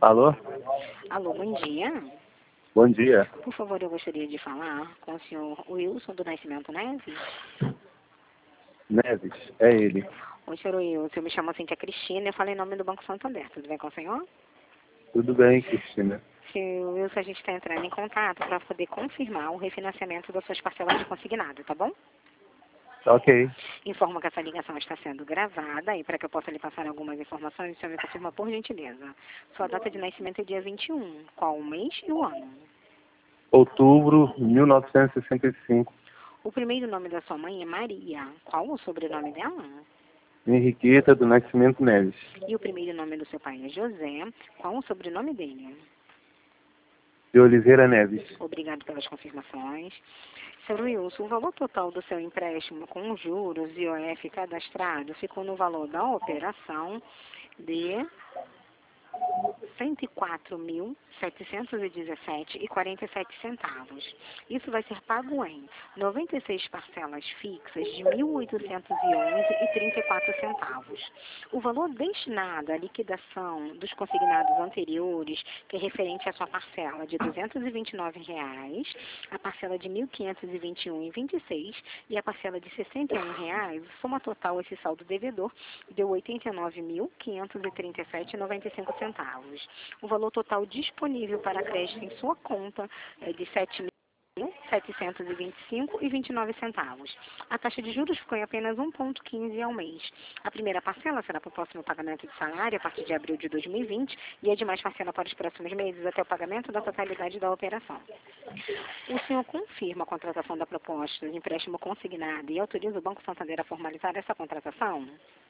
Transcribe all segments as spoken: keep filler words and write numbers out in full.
Alô? Alô, bom dia. Bom dia. Por favor, eu gostaria de falar com o senhor Wilson do Nascimento Neves. Neves, é ele. Oi, senhor Wilson, eu me chamo Cintia Cristina, eu falei em nome do Banco Santander, tudo bem com o senhor? Tudo bem, Cristina? Senhor Wilson, a gente está entrando em contato para poder confirmar o refinanciamento das suas parcelas de consignado, tá bom? Ok. Informo que essa ligação está sendo gravada e para que eu possa lhe passar algumas informações, o senhor me confirma por gentileza. Sua data de nascimento é dia vinte e um, qual o mês e o ano? Outubro de mil novecentos e sessenta e cinco. O primeiro nome da sua mãe é Maria, qual o sobrenome dela? Henriqueta do Nascimento Neves. E o primeiro nome do seu pai é José, qual o sobrenome dele? De Oliveira Neves. Obrigado pelas confirmações. senhor Wilson, o valor total do seu empréstimo com juros e O F cadastrado ficou no valor da operação de cento e quatro mil, setecentos e dezessete reais e quarenta e sete centavos. Isso vai ser pago em noventa e seis parcelas fixas de mil oitocentos e onze reais e trinta e quatro centavos. O valor destinado à liquidação dos consignados anteriores, que é referente à sua parcela de duzentos e vinte e nove reais, a parcela de mil quinhentos e vinte e um reais e vinte e seis centavos e a parcela de sessenta e um reais, soma total esse saldo devedor deu oitenta e nove mil, quinhentos e trinta e sete reais e noventa e cinco centavos. O valor total disponível para crédito em sua conta é de sete mil, setecentos e vinte e cinco reais e vinte e nove centavos. A taxa de juros ficou em apenas um vírgula quinze ao mês. A primeira parcela será para o próximo pagamento de salário a partir de abril de dois mil e vinte e a demais parcela para os próximos meses até o pagamento da totalidade da operação. O senhor confirma a contratação da proposta de empréstimo consignado e autoriza o Banco Santander a formalizar essa contratação?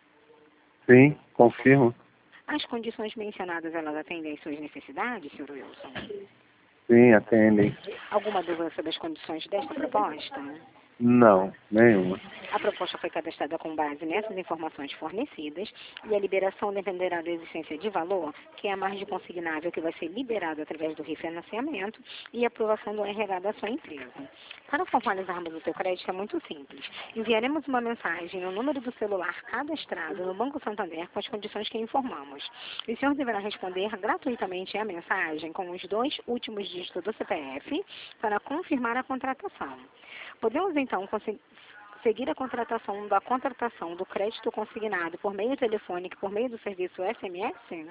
Sim, confirmo. As condições mencionadas, elas atendem às suas necessidades, senhor Wilson? Sim, atendem. Alguma dúvida sobre as condições desta proposta? Não, nenhuma. A proposta foi cadastrada com base nessas informações fornecidas e a liberação dependerá da existência de valor, que é a margem consignável que vai ser liberada através do refinanciamento e aprovação do R H da sua empresa. Para formalizarmos o seu crédito é muito simples. Enviaremos uma mensagem no número do celular cadastrado no Banco Santander com as condições que informamos. O senhor deverá responder gratuitamente a mensagem com os dois últimos dígitos do C P F para confirmar a contratação. Podemos então conseguir seguir a contratação da contratação do crédito consignado por meio telefônico, por meio do serviço S M S?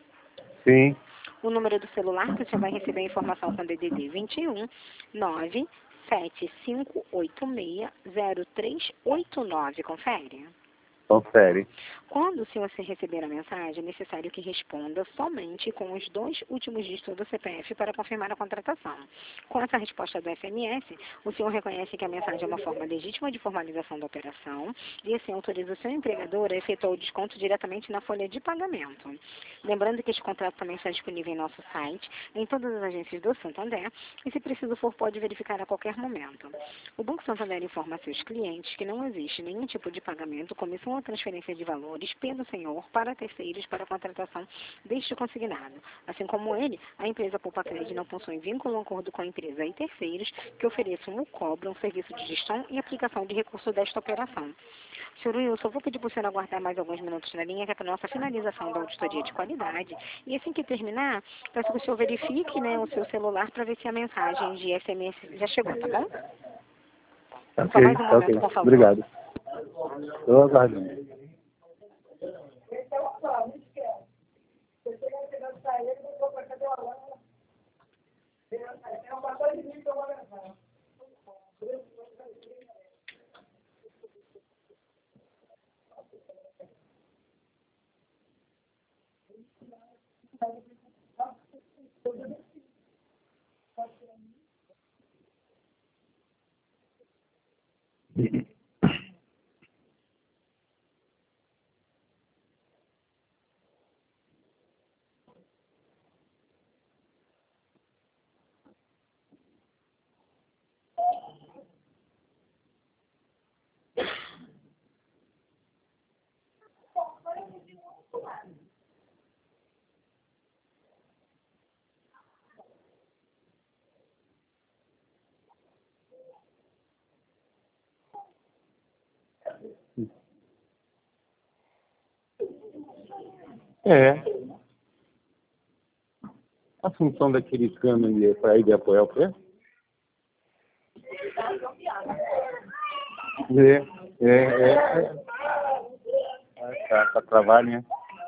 Sim. O número do celular que você vai receber a informação com D D D vinte e um, nove sete cinco oito seis zero três oito nove. Confere. Confere. Quando o senhor se receber a mensagem, é necessário que responda somente com os dois últimos dígitos do C P F para confirmar a contratação. Com essa resposta do S M S, o senhor reconhece que a mensagem é uma forma legítima de formalização da operação e assim autoriza o seu empregador a efetuar o desconto diretamente na folha de pagamento. Lembrando que este contrato também está disponível em nosso site, em todas as agências do Santander e, se preciso for, pode verificar a qualquer momento. O Banco Santander informa a seus clientes que não existe nenhum tipo de pagamento, comissão ou transferência de valores pelo senhor para terceiros para a contratação deste consignado. Assim como ele, a empresa Poupa Crédito não possui vínculo ou acordo com a empresa e terceiros que ofereçam ou cobram serviço de gestão e aplicação de recursos desta operação. senhor Wilson, vou pedir para o senhor aguardar mais alguns minutos na linha, que é para a nossa finalização da auditoria de qualidade. E assim que terminar, peço que o senhor verifique, né, o seu celular para ver se a mensagem de S M S já chegou, tá bom? Ok, Só mais um tá ok. momento, por favor. Obrigado. Estou aguardando. É. A função daquele cano ali é para ele apoiar o pé? É, é, é. é. Ah, tá, para travar, né?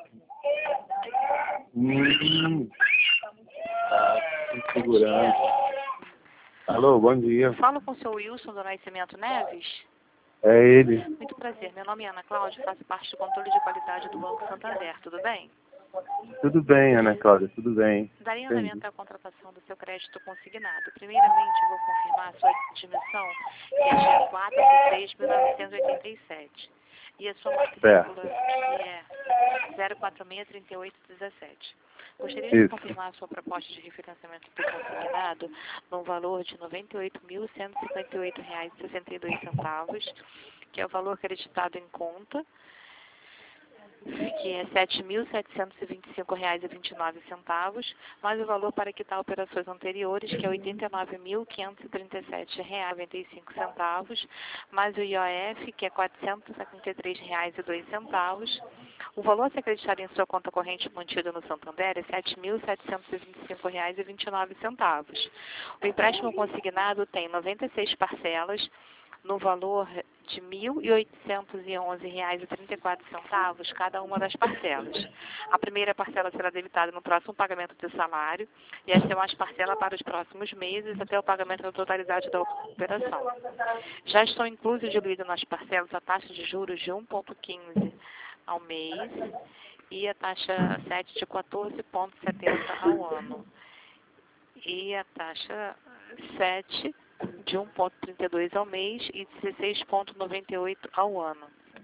Hum. Tá, com segurança. Alô, bom dia. Falo com o seu Wilson do Nascimento Neves. É ele. Muito prazer. Meu nome é Ana Cláudia, faço parte do controle de qualidade do Banco Santander. Tudo bem? Tudo bem, Ana Cláudia, tudo bem. Daria Entendi. andamento à contratação do seu crédito consignado. Primeiramente, vou confirmar a sua admissão, que é dia quatro de seis de mil novecentos e oitenta e sete. E a sua matrícula, que é zero quatro seis, três oito um sete. Gostaria de Isso. confirmar a sua proposta de refinanciamento do consignado no valor de noventa e oito mil, cento e cinquenta e oito reais e sessenta e dois centavos, que é o valor acreditado em conta, que é sete mil, setecentos e vinte e cinco reais e vinte e nove centavos, mais o valor para quitar operações anteriores, que é oitenta e nove mil, quinhentos e trinta e sete reais e noventa e cinco centavos, mais o I O F, que é quatrocentos e setenta e três reais e dois centavos. O valor a ser acreditado em sua conta corrente mantida no Santander é sete mil, setecentos e vinte e cinco reais e vinte e nove centavos. O empréstimo consignado tem noventa e seis parcelas, no valor de mil e oitocentos e onze reais e trinta e quatro centavos cada uma das parcelas. A primeira parcela será debitada no próximo pagamento de salário e as demais parcelas para os próximos meses até o pagamento da totalidade da operação. Já estão inclusos e diluídos nas parcelas a taxa de juros de um vírgula quinze ao mês e a taxa sete de quatorze vírgula setenta ao ano. E a taxa sete de um vírgula trinta e dois ao mês e dezesseis vírgula noventa e oito ao ano.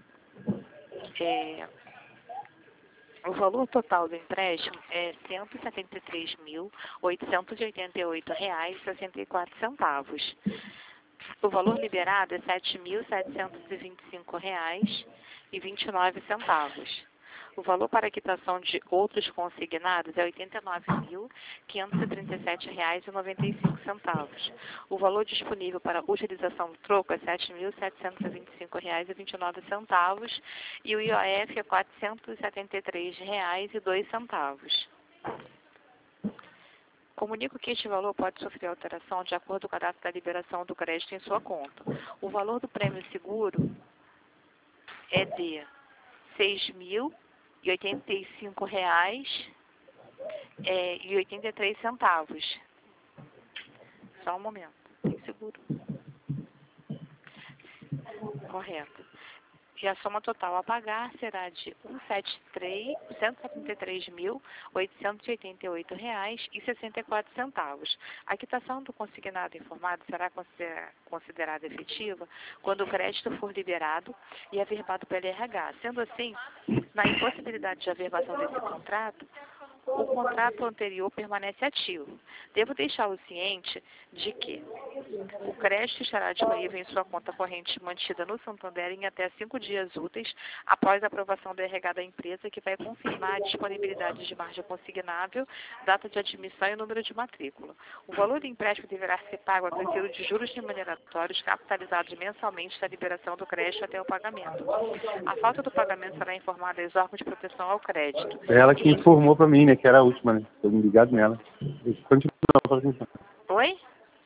É, o valor total do empréstimo é cento e setenta e três mil, oitocentos e oitenta e oito reais e sessenta e quatro centavos. O valor liberado é sete mil, setecentos e vinte e cinco reais e vinte e nove centavos. O valor para a quitação de outros consignados é oitenta e nove mil, quinhentos e trinta e sete reais e noventa e cinco centavos. O valor disponível para utilização do troco é sete mil, setecentos e vinte e cinco reais e vinte e nove centavos e o I O F é quatrocentos e setenta e três reais e dois centavos. Comunico que este valor pode sofrer alteração de acordo com a data da liberação do crédito em sua conta. O valor do prêmio seguro é de seis mil e oitenta e cinco reais é, e oitenta e três centavos. Só um momento, tem seguro. Correto. E a soma total a pagar será de cento e setenta e três mil, oitocentos e oitenta e oito reais e sessenta e quatro centavos. A quitação do consignado informado será considerada efetiva quando o crédito for liberado e averbado pelo R H. Sendo assim, na impossibilidade de averbação desse contrato, o contrato anterior permanece ativo. Devo deixá-lo ciente de que o crédito estará disponível em sua conta corrente mantida no Santander em até cinco dias úteis após a aprovação do R H da empresa, que vai confirmar a disponibilidade de margem consignável, data de admissão e número de matrícula. O valor do empréstimo deverá ser pago acrescido de juros remuneratórios capitalizados mensalmente da liberação do crédito até o pagamento. A falta do pagamento será informada aos órgãos de proteção ao crédito. É ela que informou para mim, né, que era a última, né? Estou ligado nela. Continua, pode continuar. Oi?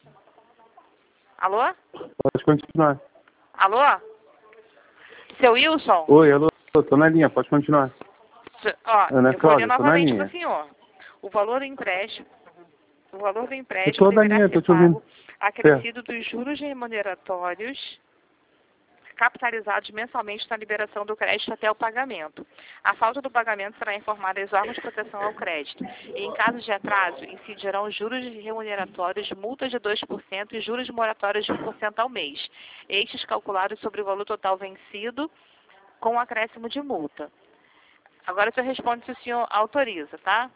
Alô? Pode continuar. Alô? Seu Wilson? Oi, alô, tô na linha, pode continuar. Se- Ó, Ana eu vou Cláudia, ler tô na novamente linha. para o senhor. O valor do empréstimo, o valor do Eu empréstimo tô na deverá linha, ser tô te ouvindo. pago acrescido dos juros remuneratórios capitalizados mensalmente na liberação do crédito até o pagamento. A falta do pagamento será informada aos órgãos de proteção ao crédito. E, em caso de atraso, incidirão juros remuneratórios, multas de dois por cento e juros moratórios de um por cento ao mês. Estes calculados sobre o valor total vencido com acréscimo de multa. Agora o senhor responde se o senhor autoriza, tá?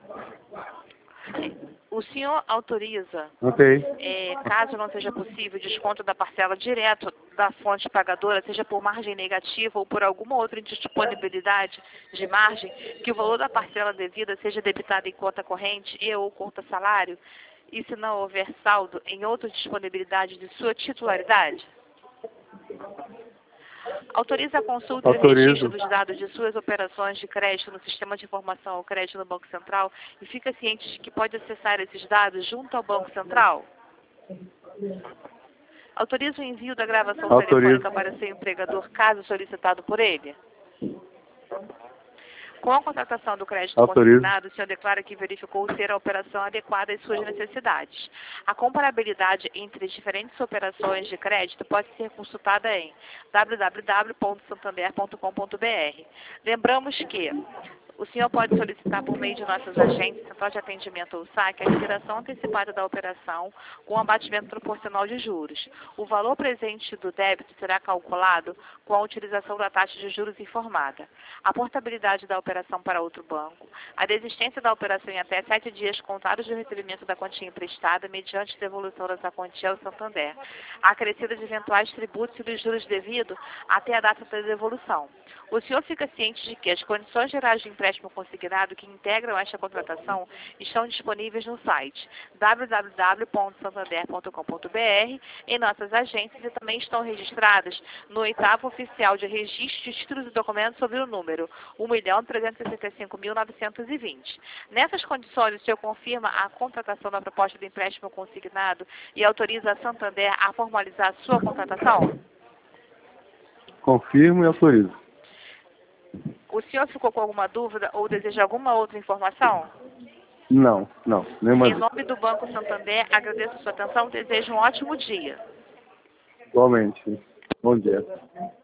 O senhor autoriza, Ok. é, caso não seja possível, desconto da parcela direto da fonte pagadora, seja por margem negativa ou por alguma outra indisponibilidade de margem, que o valor da parcela devida seja debitado em conta corrente e ou conta salário, e se não houver saldo em outra disponibilidade de sua titularidade? Autoriza a consulta e o Autorizo. registro dos dados de suas operações de crédito no Sistema de Informação ao Crédito no Banco Central e fica ciente de que pode acessar esses dados junto ao Banco Central? Autoriza o envio da gravação Autorizo. telefônica para seu empregador, caso solicitado por ele? Com a contratação do crédito Autorizo. consignado, o senhor declara que verificou ser a operação adequada às suas necessidades. A comparabilidade entre as diferentes operações de crédito pode ser consultada em w w w ponto santander ponto com ponto b r. Lembramos que o senhor pode solicitar por meio de nossas agências, central de atendimento ou saque, a liquidação antecipada da operação com abatimento proporcional de juros. O valor presente do débito será calculado com a utilização da taxa de juros informada. A portabilidade da operação para outro banco, a desistência da operação em até sete dias contados do recebimento da quantia emprestada mediante devolução dessa quantia ao Santander, a acrescida de eventuais tributos e dos juros devidos até a data da devolução. O senhor fica ciente de que as condições gerais de empréstimo consignado que integram esta contratação estão disponíveis no site w w w ponto santander ponto com ponto b r, em nossas agências e também estão registradas no oitavo oficial de registro de títulos e documentos sobre o número um milhão trezentos e sessenta e cinco mil novecentos e vinte. Nessas condições, o senhor confirma a contratação da proposta de empréstimo consignado e autoriza a Santander a formalizar a sua contratação? Confirmo e autorizo. O senhor ficou com alguma dúvida ou deseja alguma outra informação? Não, não. Nenhuma Em dúvida. nome do Banco Santander, agradeço a sua atenção e desejo um ótimo dia. Igualmente. Bom dia.